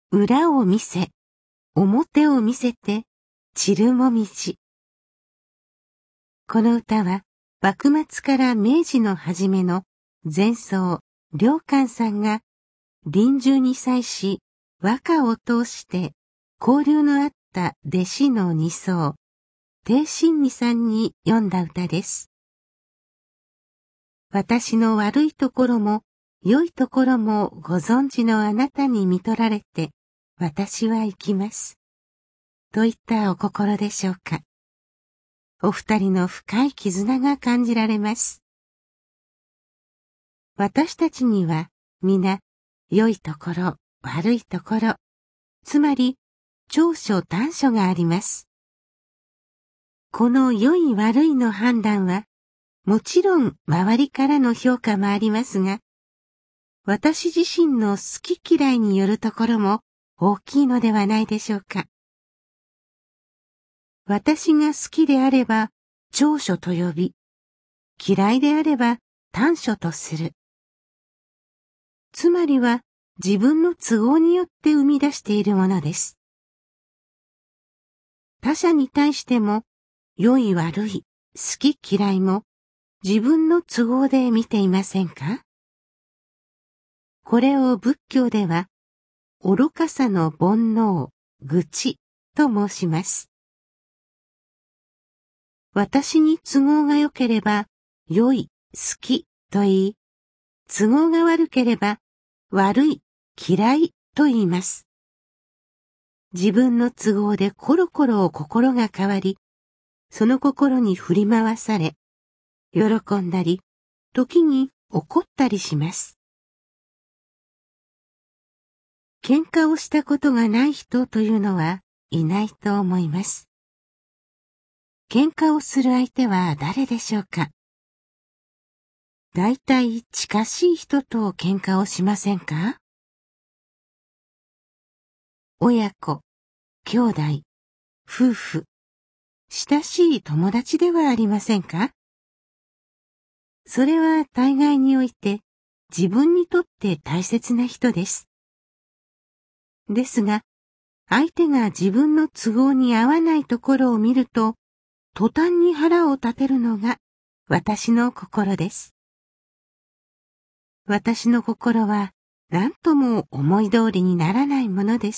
裏を見せ、表を見せて、散るもみじ。この歌は、幕末から明治の初めの前奏、良寛さんが、臨終に際し、和歌を通して、交流のあった弟子の二僧、貞真尼さんに詠んだ歌です。私の悪いところも、良いところもご存知のあなたに見取られて、私は生きます。といったお心でしょうか。お二人の深い絆が感じられます。私たちには皆、良いところ、悪いところ、つまり長所短所があります。この良い悪いの判断は、もちろん周りからの評価もありますが、私自身の好き嫌いによるところも大きいのではないでしょうか。私が好きであれば長所と呼び、嫌いであれば短所とする。つまりは自分の都合によって生み出しているものです。他者に対しても良い悪い、好き嫌いも自分の都合で見ていませんか？これを仏教では愚かさの煩悩、愚痴と申します。私に都合が良ければ良い、好きと言い、都合が悪ければ悪い、嫌いと言います。自分の都合でコロコロ心が変わり、その心に振り回され、喜んだり、時に怒ったりします。喧嘩をしたことがない人というのはいないと思います。喧嘩をする相手は誰でしょうか？だいたい近しい人と喧嘩をしませんか？親子、兄弟、夫婦、親しい友達ではありませんか？それは大概において自分にとって大切な人です。ですが、相手が自分の都合に合わないところを見ると、途端に腹を立てるのが私の心です。私の心は何とも思い通りにならないものです。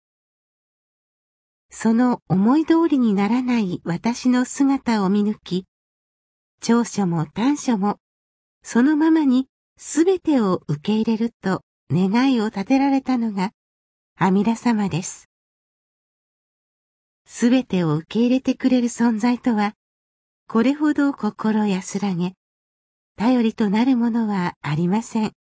その思い通りにならない私の姿を見抜き、長所も短所もそのままにすべてを受け入れると願いを立てられたのが阿弥陀様です。すべてを受け入れてくれる存在とは、これほど心安らげ、頼りとなるものはありません。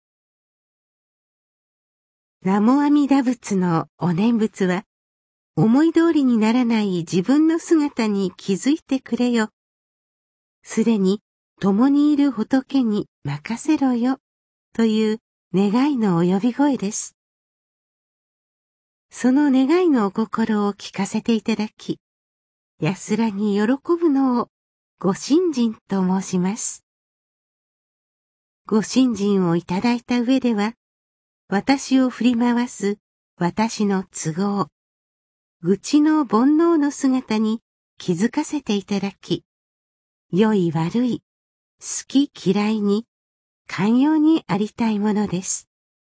南無阿弥陀仏のお念仏は、思い通りにならない自分の姿に気づいてくれよ。すでに共にいる仏に任せろよ、という願いのお呼び声です。その願いのお心を聞かせていただき、安らぎ喜ぶのをご信心と申します。ご信心をいただいた上では、私を振り回す私の都合、愚痴の煩悩の姿に気づかせていただき、良い悪い、好き嫌いに寛容にありたいものです。